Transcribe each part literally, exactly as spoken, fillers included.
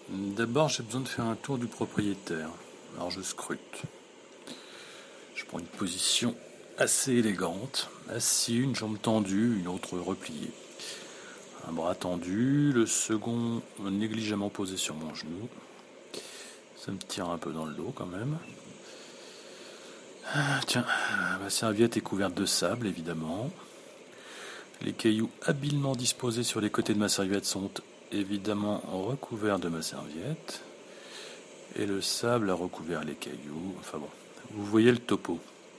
D'abord, j'ai besoin de faire un tour du propriétaire. Alors je scrute. Je prends une position assez élégante, assis, une jambe tendue, une autre repliée. Un bras tendu, le second négligemment posé sur mon genou. Ça me tire un peu dans le dos quand même. Ah, tiens, ma serviette est couverte de sable, évidemment. Les cailloux habilement disposés sur les côtés de ma serviette sont évidemment recouverts de ma serviette. Et le sable a recouvert les cailloux. Enfin bon, vous voyez le topo.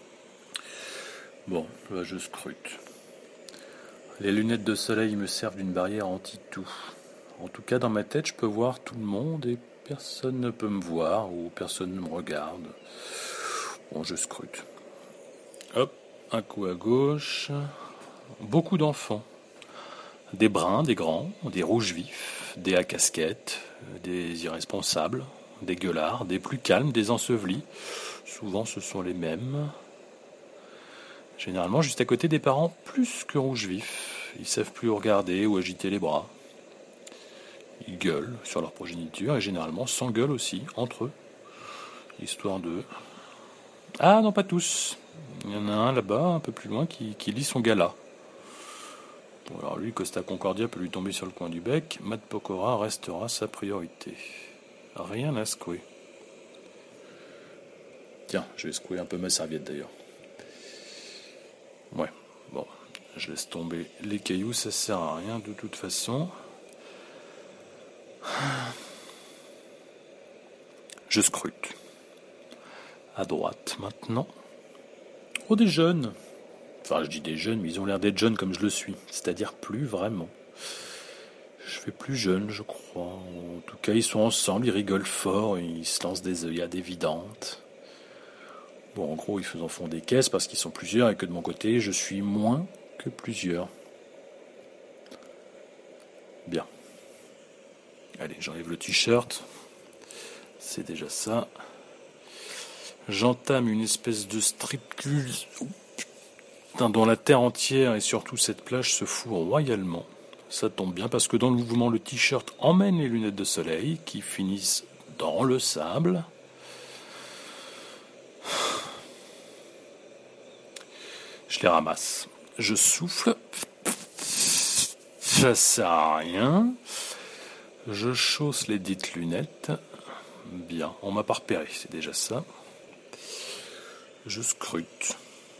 Bon, là je scrute. Les lunettes de soleil me servent d'une barrière anti-tout. En tout cas, dans ma tête, je peux voir tout le monde et personne ne peut me voir ou personne ne me regarde. Bon, je scrute. Hop, un coup à gauche. Beaucoup d'enfants. Des bruns, des grands, des rouges vifs, des à casquettes, des irresponsables, des gueulards, des plus calmes, des ensevelis. Souvent, ce sont les mêmes. Généralement, juste à côté des parents plus que rouges vifs. Ils savent plus regarder ou agiter les bras. Ils gueulent sur leur progéniture et généralement s'engueulent aussi entre eux. Histoire de... Ah non, pas tous. Il y en a un là-bas, un peu plus loin, qui, qui lit son gala. Bon, alors lui, Costa Concordia peut lui tomber sur le coin du bec. Matt Pokora restera sa priorité. Rien à secouer. Tiens, je vais secouer un peu ma serviette d'ailleurs. Ouais, bon, je laisse tomber les cailloux, ça sert à rien de toute façon. Je scrute. À droite maintenant. Oh, des jeunes. Enfin, je dis des jeunes, mais ils ont l'air d'être jeunes comme je le suis. C'est-à-dire plus vraiment. Je fais plus jeune, je crois. En tout cas, ils sont ensemble, ils rigolent fort, ils se lancent des œillades évidentes. Bon, en gros, ils en font des caisses parce qu'ils sont plusieurs et que de mon côté, je suis moins que plusieurs. Bien. Allez, j'enlève le t-shirt. C'est déjà ça. J'entame une espèce de striptease dont la terre entière et surtout cette plage se fout royalement. Ça tombe bien parce que dans le mouvement, le t-shirt emmène les lunettes de soleil qui finissent dans le sable. Je les ramasse. Je souffle. Ça sert à rien. Je chausse les dites lunettes. Bien, on m'a pas repéré, c'est déjà ça. Je scrute.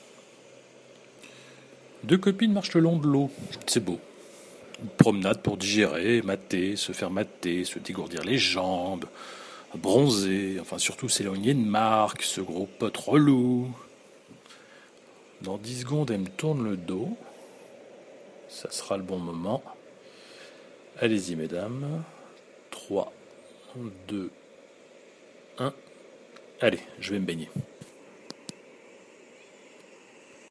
Deux copines marchent le long de l'eau. C'est beau. Une promenade pour digérer, mater, se faire mater, se dégourdir les jambes, bronzer, enfin surtout s'éloigner de Marc, ce gros pote relou. Dans dix secondes, elle me tourne le dos. Ça sera le bon moment. Allez-y, mesdames. trois, deux, un. Allez, je vais me baigner.